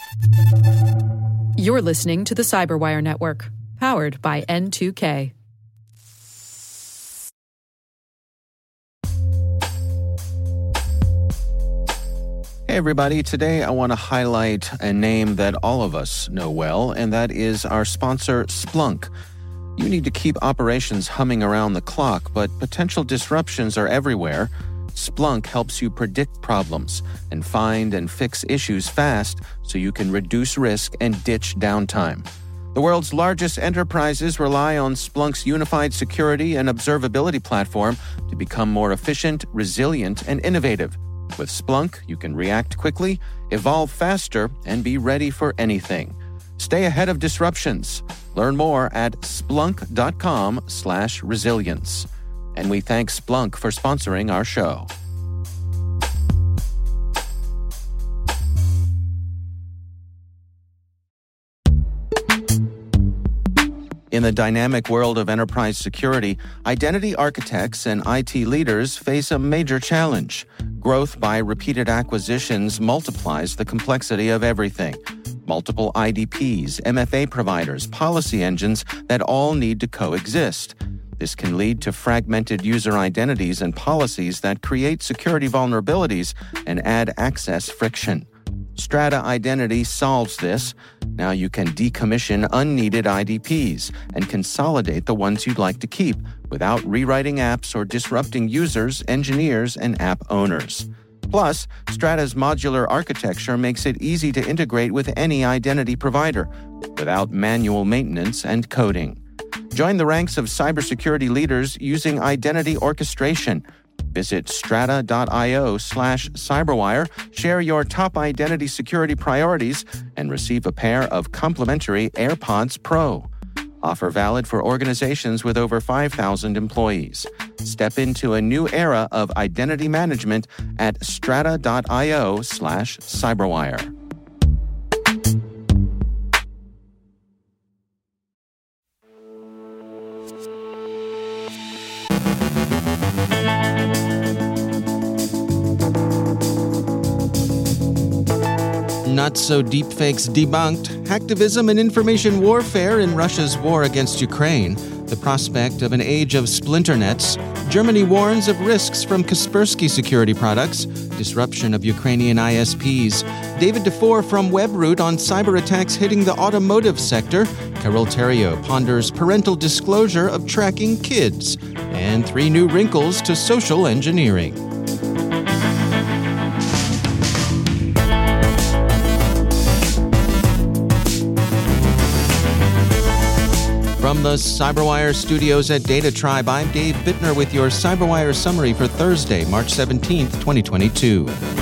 You're listening to the Cyberwire Network, powered by N2K. Hey everybody, today I want to highlight a name that all of us know well, and that is our sponsor, Splunk. You need to keep operations humming around the clock, but potential disruptions are everywhere. Splunk helps you predict problems and find and fix issues fast so you can reduce risk and ditch downtime. The world's largest enterprises rely on Splunk's unified security and observability platform to become more efficient, resilient, and innovative. With Splunk, you can react quickly, evolve faster, and be ready for anything. Stay ahead of disruptions. Learn more at splunk.com/resilience. And we thank Splunk for sponsoring our show. In the dynamic world of enterprise security, identity architects and IT leaders face a major challenge. Growth by repeated acquisitions multiplies the complexity of everything. Multiple IDPs, MFA providers, policy engines that all need to coexist. This can lead to fragmented user identities and policies that create security vulnerabilities and add access friction. Strata Identity solves this. Now you can decommission unneeded IDPs and consolidate the ones you'd like to keep without rewriting apps or disrupting users, engineers, and app owners. Plus, Strata's modular architecture makes it easy to integrate with any identity provider without manual maintenance and coding. Join the ranks of cybersecurity leaders using identity orchestration. Visit strata.io/cyberwire, share your top identity security priorities, and receive a pair of complimentary AirPods Pro. Offer valid for organizations with over 5,000 employees. Step into a new era of identity management at strata.io/cyberwire. Not so deepfakes debunked, hacktivism and information warfare in Russia's war against Ukraine, the prospect of an age of splinternets, Germany warns of risks from Kaspersky security products, disruption of Ukrainian ISPs, David DeFore from WebRoot on cyber attacks hitting the automotive sector, Carol Theriault ponders parental disclosure of tracking kids, and 3 new wrinkles to social engineering. From the Cyberwire studios at Data Tribe, I'm Dave Bittner with your Cyberwire summary for Thursday, March 17th, 2022.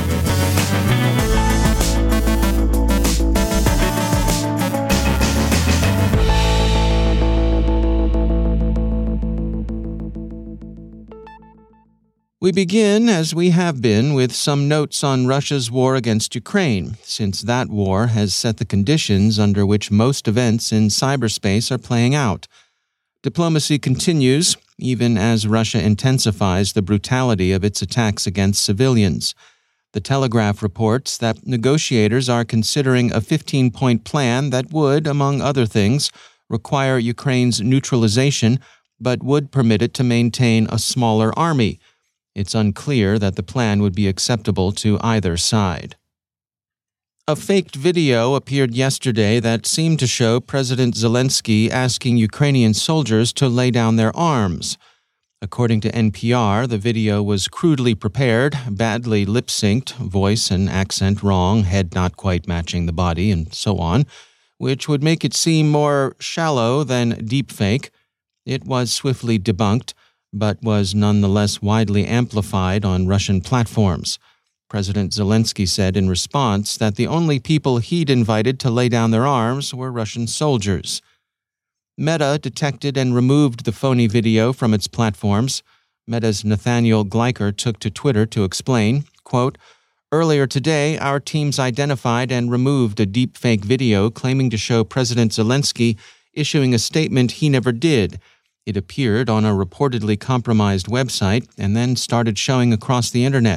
We begin, as we have been, with some notes on Russia's war against Ukraine, since that war has set the conditions under which most events in cyberspace are playing out. Diplomacy continues, even as Russia intensifies the brutality of its attacks against civilians. The Telegraph reports that negotiators are considering a 15-point plan that would, among other things, require Ukraine's neutralization, but would permit it to maintain a smaller army. It's unclear that the plan would be acceptable to either side. A faked video appeared yesterday that seemed to show President Zelensky asking Ukrainian soldiers to lay down their arms. According to NPR, the video was crudely prepared, badly lip-synced, voice and accent wrong, head not quite matching the body, and so on, which would make it seem more shallow than deepfake. It was swiftly debunked, but was nonetheless widely amplified on Russian platforms. President Zelensky said in response that the only people he'd invited to lay down their arms were Russian soldiers. Meta detected and removed the phony video from its platforms. Meta's Nathaniel Gleicher took to Twitter to explain, quote, "Earlier today, our teams identified and removed a deepfake video claiming to show President Zelensky issuing a statement he never did. It appeared on a reportedly compromised website and then started showing across the internet.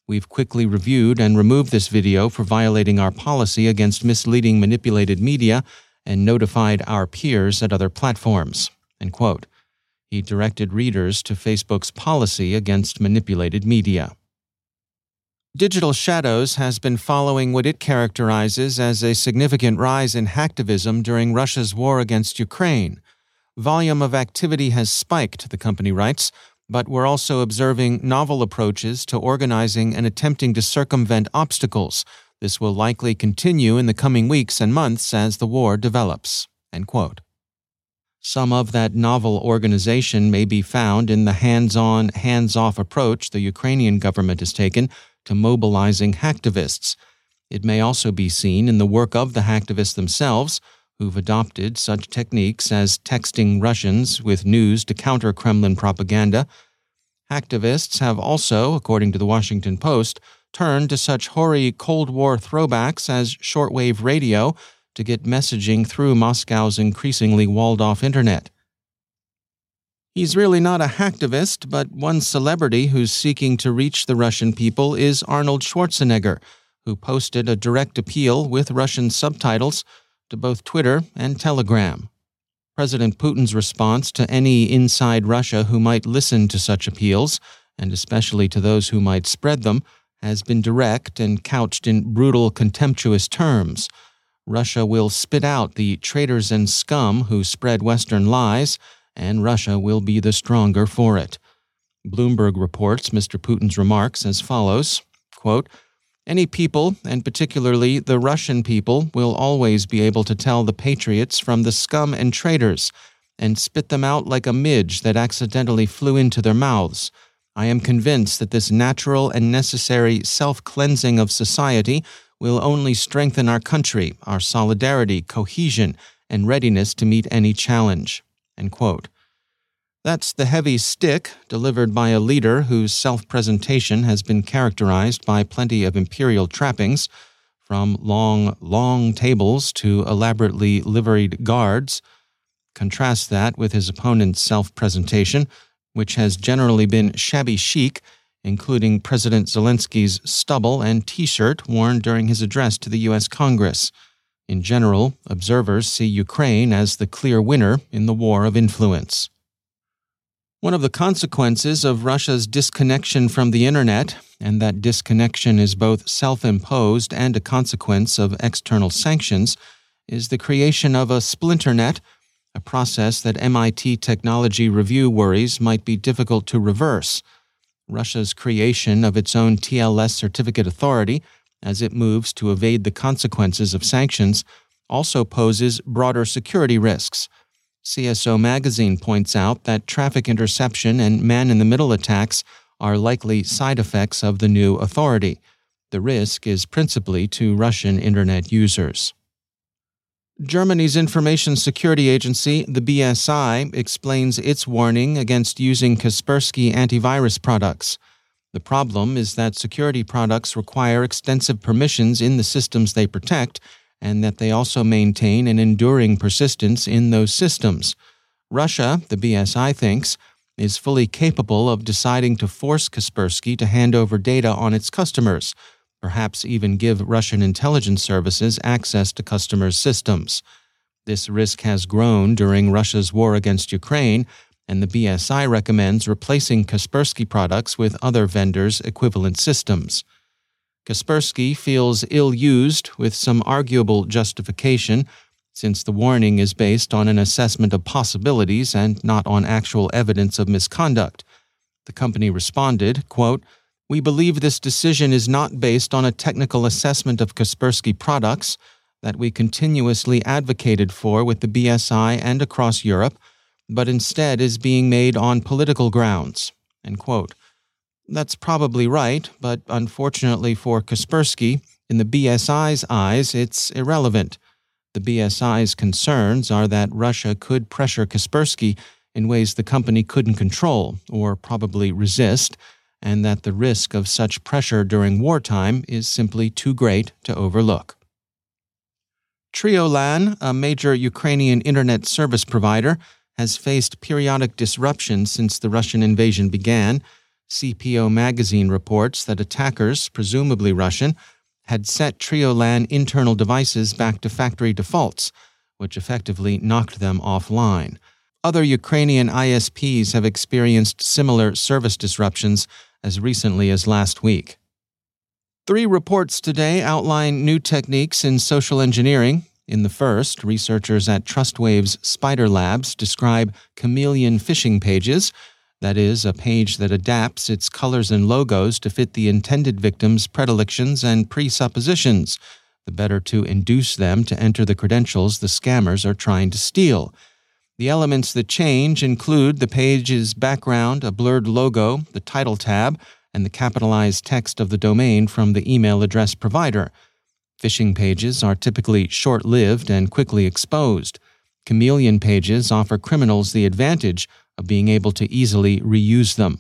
We've quickly reviewed and removed this video for violating our policy against misleading manipulated media and notified our peers at other platforms." End quote. He directed readers to Facebook's policy against manipulated media. Digital Shadows has been following what it characterizes as a significant rise in hacktivism during Russia's war against Ukraine. Volume of activity has spiked, the company writes, but we're also observing novel approaches to organizing and attempting to circumvent obstacles. This will likely continue in the coming weeks and months as the war develops. End quote. Some of that novel organization may be found in the hands-on, hands-off approach the Ukrainian government has taken to mobilizing hacktivists. It may also be seen in the work of the hacktivists themselves, who've adopted such techniques as texting Russians with news to counter Kremlin propaganda. Hacktivists have also, according to the Washington Post, turned to such hoary Cold War throwbacks as shortwave radio to get messaging through Moscow's increasingly walled-off internet. He's really not a hacktivist, but one celebrity who's seeking to reach the Russian people is Arnold Schwarzenegger, who posted a direct appeal with Russian subtitles to both Twitter and Telegram. President Putin's response to any inside Russia who might listen to such appeals, and especially to those who might spread them, has been direct and couched in brutal, contemptuous terms. Russia will spit out the traitors and scum who spread Western lies, and Russia will be the stronger for it. Bloomberg reports Mr. Putin's remarks as follows, quote, "Any people, and particularly the Russian people, will always be able to tell the patriots from the scum and traitors, and spit them out like a midge that accidentally flew into their mouths. I am convinced that this natural and necessary self-cleansing of society will only strengthen our country, our solidarity, cohesion, and readiness to meet any challenge." End quote. That's the heavy stick delivered by a leader whose self-presentation has been characterized by plenty of imperial trappings, from long, long tables to elaborately liveried guards. Contrast that with his opponent's self-presentation, which has generally been shabby chic, including President Zelensky's stubble and T-shirt worn during his address to the U.S. Congress. In general, observers see Ukraine as the clear winner in the war of influence. One of the consequences of Russia's disconnection from the Internet, and that disconnection is both self-imposed and a consequence of external sanctions, is the creation of a splinternet, a process that MIT Technology Review worries might be difficult to reverse. Russia's creation of its own TLS certificate authority, as it moves to evade the consequences of sanctions, also poses broader security risks. CSO Magazine points out that traffic interception and man-in-the-middle attacks are likely side effects of the new authority. The risk is principally to Russian Internet users. Germany's Information Security Agency, the BSI, explains its warning against using Kaspersky antivirus products. The problem is that security products require extensive permissions in the systems they protect, and that they also maintain an enduring persistence in those systems. Russia, the BSI thinks, is fully capable of deciding to force Kaspersky to hand over data on its customers, perhaps even give Russian intelligence services access to customers' systems. This risk has grown during Russia's war against Ukraine, and the BSI recommends replacing Kaspersky products with other vendors' equivalent systems. Kaspersky feels ill-used with some arguable justification, since the warning is based on an assessment of possibilities and not on actual evidence of misconduct. The company responded, quote, "We believe this decision is not based on a technical assessment of Kaspersky products that we continuously advocated for with the BSI and across Europe, but instead is being made on political grounds." End quote. That's probably right, but unfortunately for Kaspersky, in the BSI's eyes, it's irrelevant. The BSI's concerns are that Russia could pressure Kaspersky in ways the company couldn't control or probably resist, and that the risk of such pressure during wartime is simply too great to overlook. Triolan, a major Ukrainian internet service provider, has faced periodic disruptions since the Russian invasion began. CPO magazine reports that attackers, presumably Russian, had set Triolan internal devices back to factory defaults, which effectively knocked them offline. Other Ukrainian ISPs have experienced similar service disruptions as recently as last week. 3 reports today outline new techniques in social engineering. In the first, researchers at TrustWave's Spider Labs describe chameleon phishing pages, that is, a page that adapts its colors and logos to fit the intended victim's predilections and presuppositions, the better to induce them to enter the credentials the scammers are trying to steal. The elements that change include the page's background, a blurred logo, the title tab, and the capitalized text of the domain from the email address provider. Phishing pages are typically short-lived and quickly exposed. Chameleon pages offer criminals the advantage of being able to easily reuse them.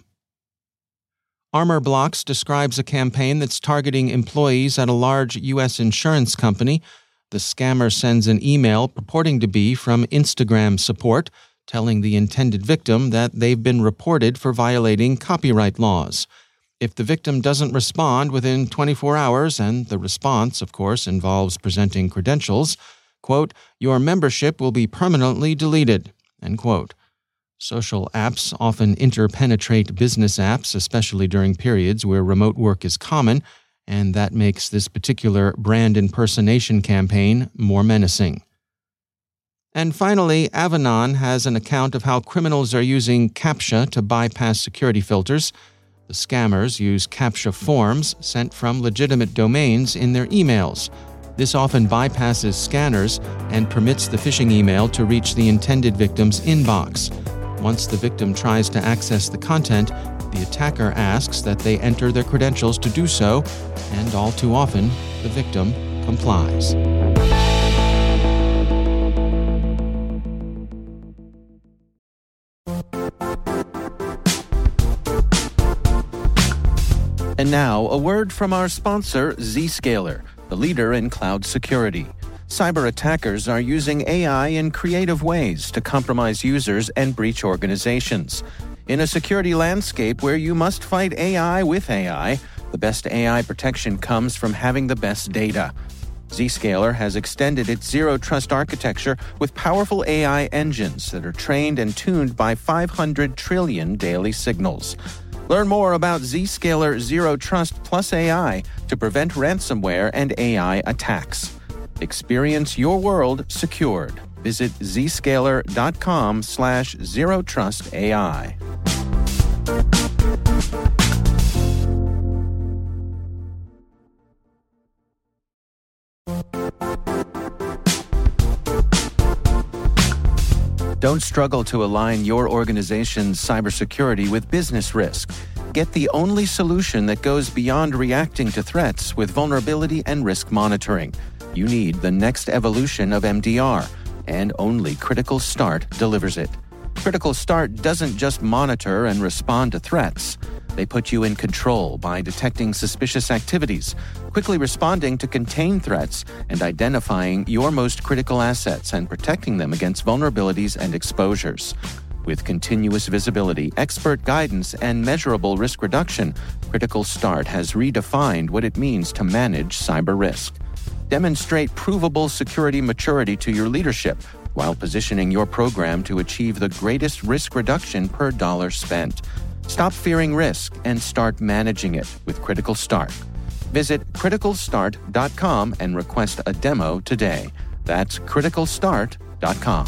Armor Blocks describes a campaign that's targeting employees at a large U.S. insurance company. The scammer sends an email purporting to be from Instagram support, telling the intended victim that they've been reported for violating copyright laws. If the victim doesn't respond within 24 hours, and the response, of course, involves presenting credentials, quote, your membership will be permanently deleted, end quote. Social apps often interpenetrate business apps, especially during periods where remote work is common, and that makes this particular brand impersonation campaign more menacing. And finally, Avanan has an account of how criminals are using CAPTCHA to bypass security filters. The scammers use CAPTCHA forms sent from legitimate domains in their emails. This often bypasses scanners and permits the phishing email to reach the intended victim's inbox. Once the victim tries to access the content, the attacker asks that they enter their credentials to do so, and all too often, the victim complies. And now, a word from our sponsor, Zscaler, the leader in cloud security. Cyber attackers are using AI in creative ways to compromise users and breach organizations. In a security landscape where you must fight AI with AI, the best AI protection comes from having the best data. Zscaler has extended its Zero Trust architecture with powerful AI engines that are trained and tuned by 500 trillion daily signals. Learn more about Zscaler Zero Trust Plus AI to prevent ransomware and AI attacks. Experience your world secured. Visit zscaler.com/zerotrustai. Don't struggle to align your organization's cybersecurity with business risk. Get the only solution that goes beyond reacting to threats with vulnerability and risk monitoring. You need the next evolution of MDR, and only Critical Start delivers it. Critical Start doesn't just monitor and respond to threats. They put you in control by detecting suspicious activities, quickly responding to contain threats, and identifying your most critical assets and protecting them against vulnerabilities and exposures. With continuous visibility, expert guidance, and measurable risk reduction, Critical Start has redefined what it means to manage cyber risk. Demonstrate provable security maturity to your leadership while positioning your program to achieve the greatest risk reduction per dollar spent. Stop fearing risk and start managing it with Critical Start. Visit criticalstart.com and request a demo today. That's criticalstart.com.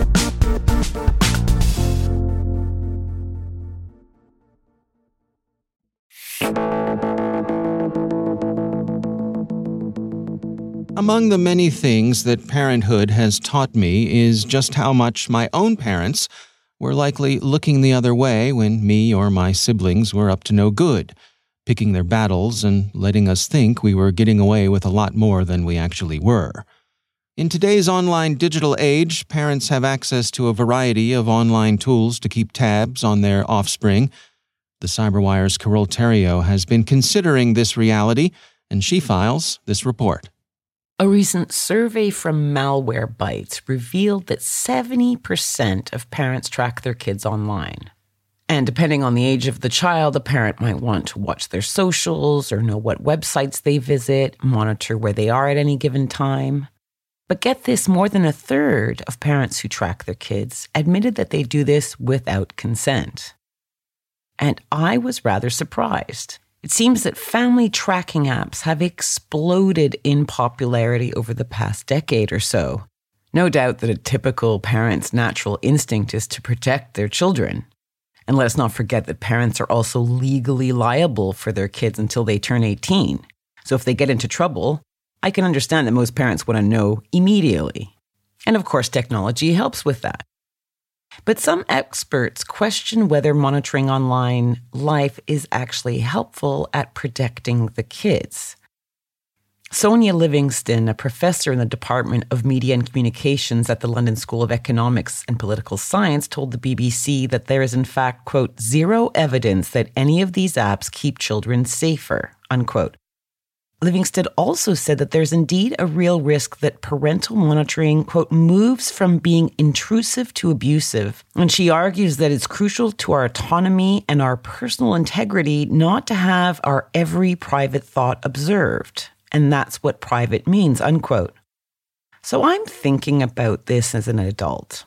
Among the many things that parenthood has taught me is just how much my own parents were likely looking the other way when me or my siblings were up to no good, picking their battles and letting us think we were getting away with a lot more than we actually were. In today's online digital age, parents have access to a variety of online tools to keep tabs on their offspring. The CyberWire's Carole Theriault has been considering this reality, and she files this report. A recent survey from Malwarebytes revealed that 70% of parents track their kids online. And depending on the age of the child, the parent might want to watch their socials or know what websites they visit, monitor where they are at any given time. But get this, more than a third of parents who track their kids admitted that they do this without consent. And I was rather surprised. It seems that family tracking apps have exploded in popularity over the past decade or so. No doubt that a typical parent's natural instinct is to protect their children. And let's not forget that parents are also legally liable for their kids until they turn 18. So if they get into trouble, I can understand that most parents want to know immediately. And of course, technology helps with that. But some experts question whether monitoring online life is actually helpful at protecting the kids. Sonia Livingston, a professor in the Department of Media and Communications at the London School of Economics and Political Science, told the BBC that there is in fact, quote, zero evidence that any of these apps keep children safer, unquote. Livingston also said that there's indeed a real risk that parental monitoring, quote, moves from being intrusive to abusive. And she argues that it's crucial to our autonomy and our personal integrity not to have our every private thought observed. And that's what private means, unquote. So I'm thinking about this as an adult.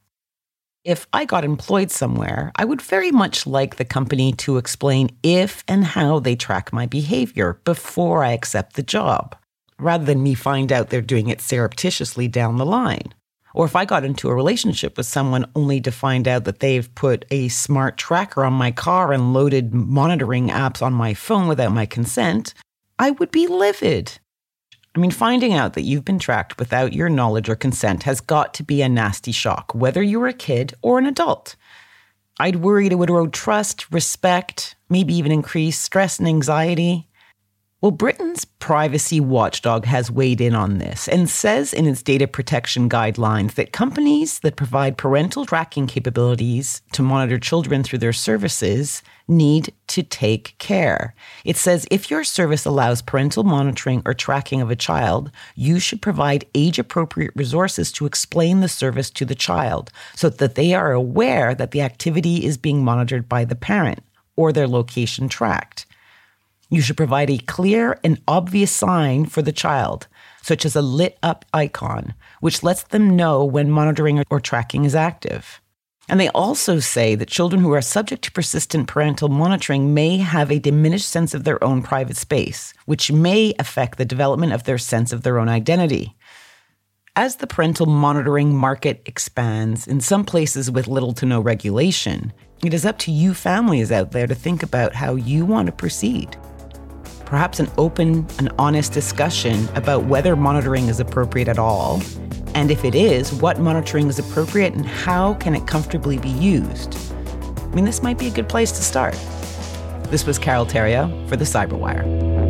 If I got employed somewhere, I would very much like the company to explain if and how they track my behavior before I accept the job, rather than me find out they're doing it surreptitiously down the line. Or if I got into a relationship with someone only to find out that they've put a smart tracker on my car and loaded monitoring apps on my phone without my consent, I would be livid. I mean, finding out that you've been tracked without your knowledge or consent has got to be a nasty shock, whether you're a kid or an adult. I'd worried it would erode trust, respect, maybe even increase stress and anxiety. Well, Britain's privacy watchdog has weighed in on this and says in its data protection guidelines that companies that provide parental tracking capabilities to monitor children through their services need to take care. It says if your service allows parental monitoring or tracking of a child, you should provide age-appropriate resources to explain the service to the child so that they are aware that the activity is being monitored by the parent or their location tracked. You should provide a clear and obvious sign for the child, such as a lit-up icon, which lets them know when monitoring or tracking is active. And they also say that children who are subject to persistent parental monitoring may have a diminished sense of their own private space, which may affect the development of their sense of their own identity. As the parental monitoring market expands, in some places with little to no regulation, it is up to you families out there to think about how you want to proceed. Perhaps an open and honest discussion about whether monitoring is appropriate at all, and if it is, what monitoring is appropriate and how can it comfortably be used. I mean, this might be a good place to start. This was Carol Theriault for the Cyberwire.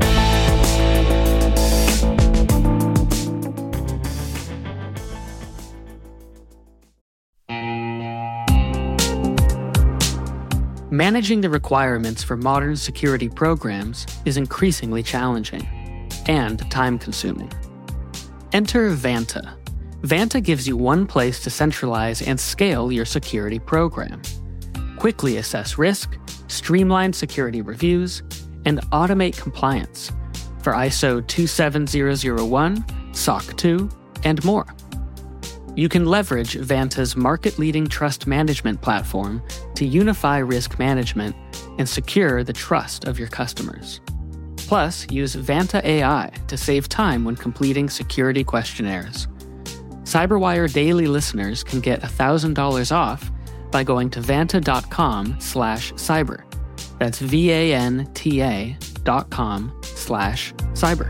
Managing the requirements for modern security programs is increasingly challenging and time-consuming. Enter Vanta. Vanta gives you one place to centralize and scale your security program. Quickly assess risk, streamline security reviews, and automate compliance for ISO 27001, SOC 2, and more. You can leverage Vanta's market-leading trust management platform to unify risk management and secure the trust of your customers. Plus, use Vanta AI to save time when completing security questionnaires. Cyberwire Daily listeners can get $1,000 off by going to vanta.com/cyber. That's VANTA.com/cyber.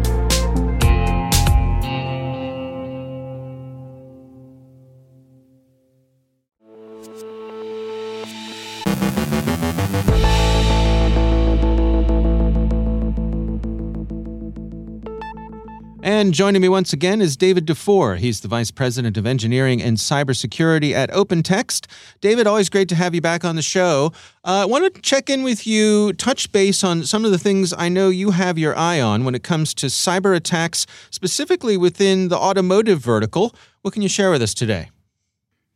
And joining me once again is David Dufour. He's the Vice President of Engineering and Cybersecurity at OpenText. David, always great to have you back on the show. I want to check in with you, touch base on some of the things I know you have your eye on when it comes to cyber attacks, specifically within the automotive vertical. What can you share with us today?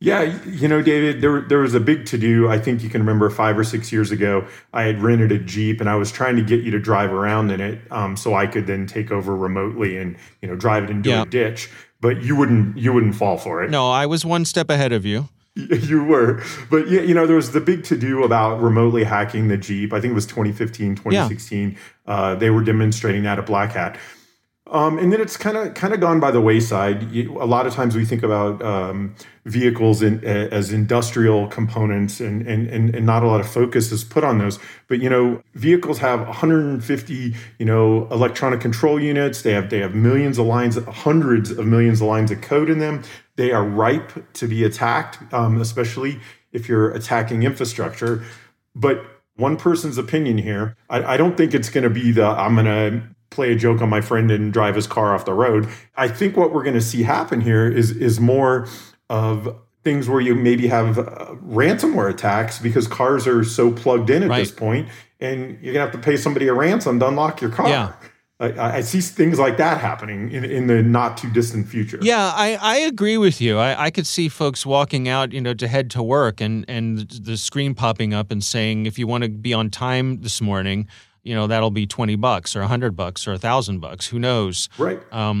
Yeah, David, there was a big to-do. I think you can remember 5 or 6 years ago, I had rented a Jeep and I was trying to get you to drive around in it so I could then take over remotely and, drive it into a ditch. But you wouldn't fall for it. No, I was one step ahead of you. You were. But, there was the big to-do about remotely hacking the Jeep. I think it was 2015, 2016. Yeah. They were demonstrating that at Black Hat. And then it's kind of gone by the wayside. A lot of times we think about vehicles as industrial components, and not a lot of focus is put on those. But vehicles have 150 electronic control units. They have millions of lines, hundreds of millions of lines of code in them. They are ripe to be attacked, especially if you're attacking infrastructure. But one person's opinion here, I don't think it's going to be I'm going to play a joke on my friend and drive his car off the road. I think what we're going to see happen here is more of things where you maybe have ransomware attacks because cars are so plugged in at this point, and you're going to have to pay somebody a ransom to unlock your car. Yeah. I see things like that happening in the not too distant future. Yeah, I agree with you. I could see folks walking out, to head to work and the screen popping up and saying, if you want to be on time this morning, that'll be $20 or $100 or $1,000. Who knows? Right.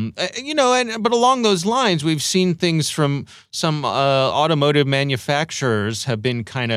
But along those lines, we've seen things from some automotive manufacturers have been kind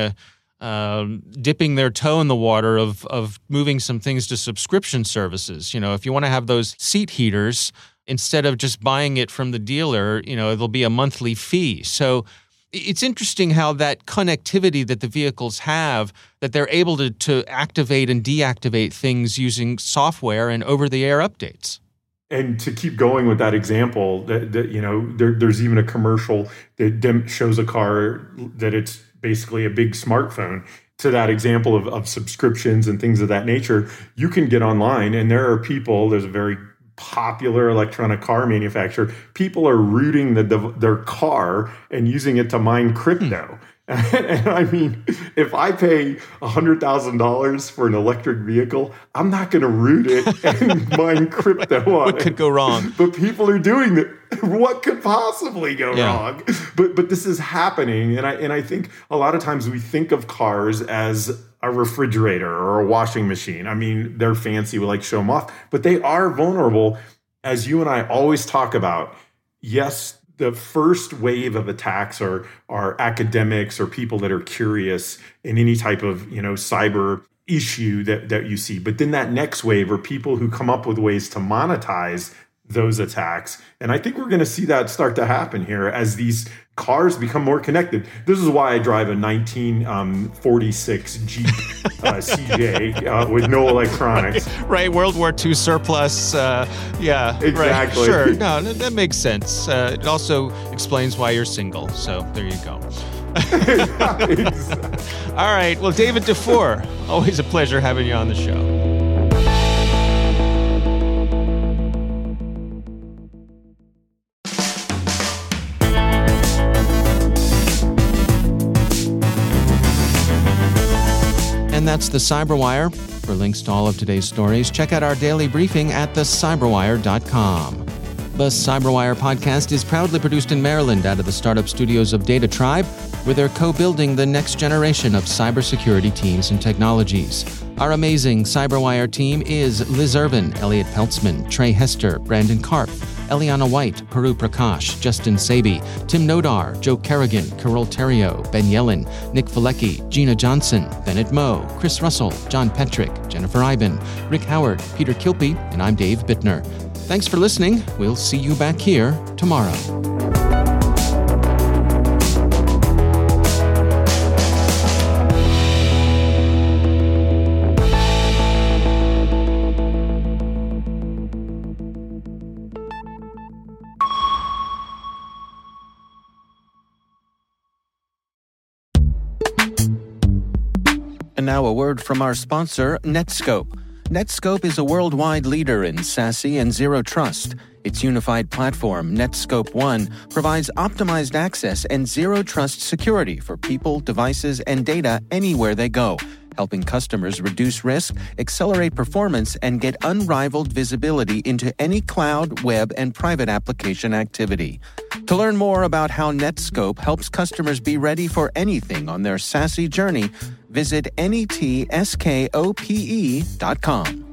of dipping their toe in the water of moving some things to subscription services. If you want to have those seat heaters, instead of just buying it from the dealer, it'll be a monthly fee. So it's interesting how that connectivity that the vehicles have, that they're able to activate and deactivate things using software and over-the-air updates. And to keep going with that example, there's even a commercial that shows a car that it's basically a big smartphone. To that example of subscriptions and things of that nature, you can get online, and there's a very popular electronic car manufacturer, people are rooting their car and using it to mine crypto. And I mean, if I pay $100,000 for an electric vehicle, I'm not going to root it and mine crypto on it. What could go wrong? But people are doing that. What could possibly go wrong? But this is happening, and I think a lot of times we think of cars as a refrigerator or a washing machine. I mean, they're fancy, we like to show them off, but they are vulnerable, as you and I always talk about. Yes, the first wave of attacks are academics or people that are curious in any type of cyber issue that you see. But then that next wave are people who come up with ways to monetize those attacks. And I think we're going to see that start to happen here as these cars become more connected. This is why I drive a 1946 Jeep CJ with no electronics. Right, World War II surplus. Yeah, exactly. Right. Sure, no, that makes sense. It also explains why you're single. So there you go. Exactly. All right, well, David Dufour, always a pleasure having you on the show. And that's the Cyberwire. For links to all of today's stories, check out our daily briefing at thecyberwire.com. The Cyberwire podcast is proudly produced in Maryland out of the startup studios of Data Tribe, where they're co-building the next generation of cybersecurity teams and technologies. Our amazing Cyberwire team is Liz Irvin, Elliot Peltzman, Trey Hester, Brandon Karpf, Eliana White, Puru Prakash, Justin Sabi, Tim Nodar, Joe Kerrigan, Carol Terrio, Ben Yellen, Nick Valecki, Gina Johnson, Bennett Moe, Chris Russell, John Petrick, Jennifer Iben, Rick Howard, Peter Kilpie, and I'm Dave Bittner. Thanks for listening. We'll see you back here tomorrow. And now a word from our sponsor, Netskope. Netskope is a worldwide leader in SASE and Zero Trust. Its unified platform, Netskope One, provides optimized access and zero-trust security for people, devices, and data anywhere they go, helping customers reduce risk, accelerate performance, and get unrivaled visibility into any cloud, web, and private application activity. To learn more about how Netskope helps customers be ready for anything on their SASE journey, visit netskope.com.